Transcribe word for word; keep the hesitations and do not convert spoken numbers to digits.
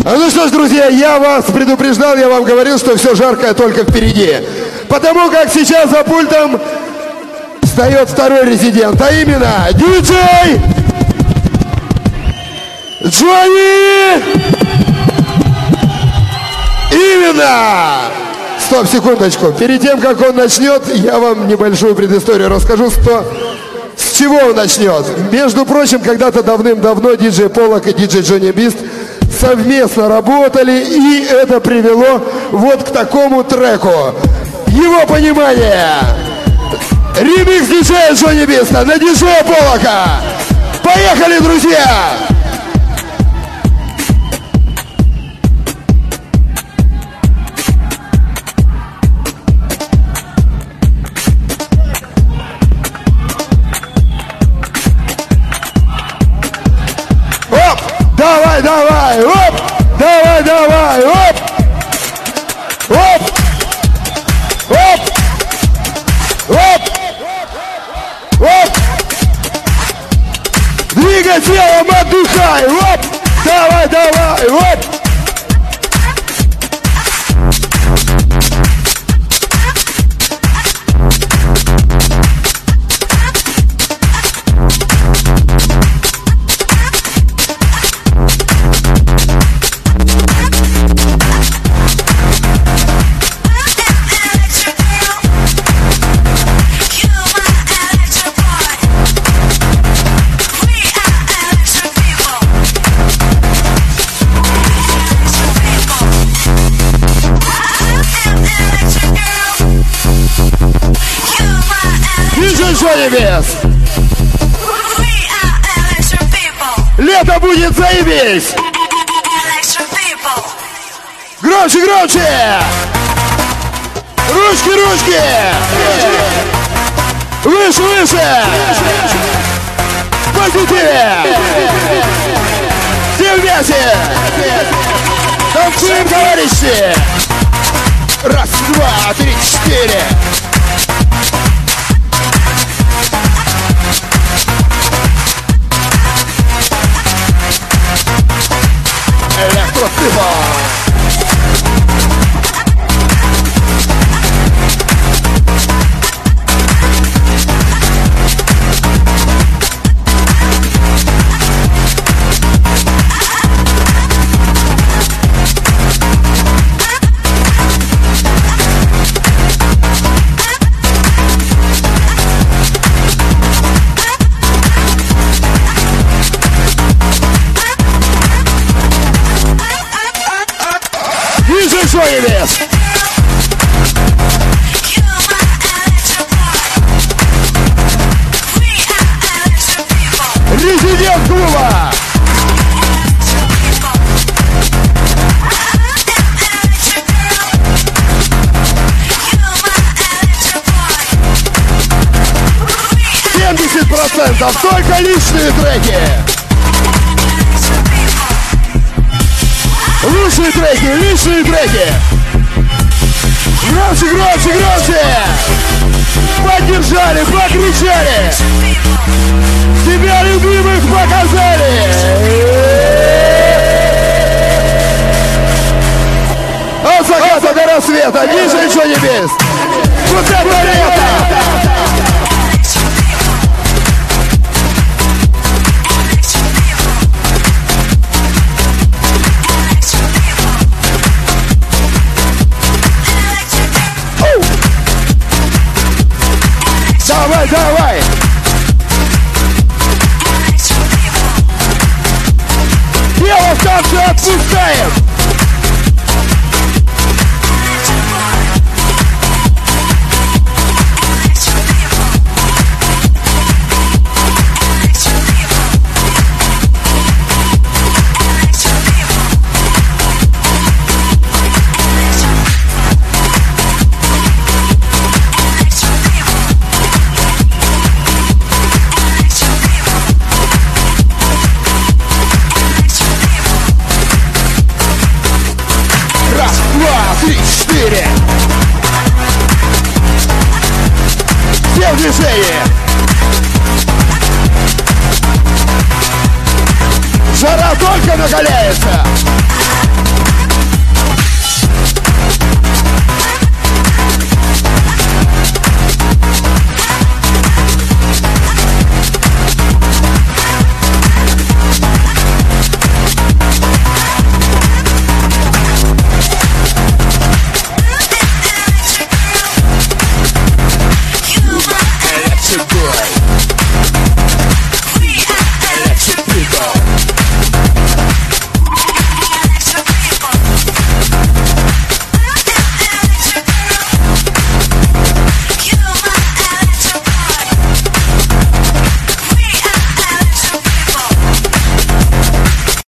Ну что ж, друзья, я вас предупреждал, я вам говорил, что все жаркое только впереди. Потому как сейчас за пультом встает второй резидент, а именно диджей Джонни! Именно! Стоп, секундочку. Перед тем, как он начнет, я вам небольшую предысторию расскажу, что... с чего он начнет. Между прочим, когда-то давным-давно диджей Полок и диджей Джонни Бист совместно работали, и это привело вот к такому треку. Его понимание. Ремикс диджея Джонни Биста на диджея Полока. Поехали, друзья! Давай, давай, оп! Давай, давай, оп! Оп! Оп! Оп! Оп! Двигай телом, отдыхай, оп! Давай, давай, оп! Лето будет, заебись! Громче, громче! Ручки, ручки! Выше, выше! Позитиве! Все вместе! Танцуем, товарищи! Раз, два, три, четыре! Электросыпа! Вес. Резидент клуба. семьдесят процентов только личные треки. Лучшие треки, личные треки. Громче, громче, громче. Поддержали, покричали. Тебя любимых показали. От заката до рассвета. Диджей Джонни Бист. Вот это лето. Давай, давай! Дело в том, что отпускаем! Все в движении. Жара только накаляется.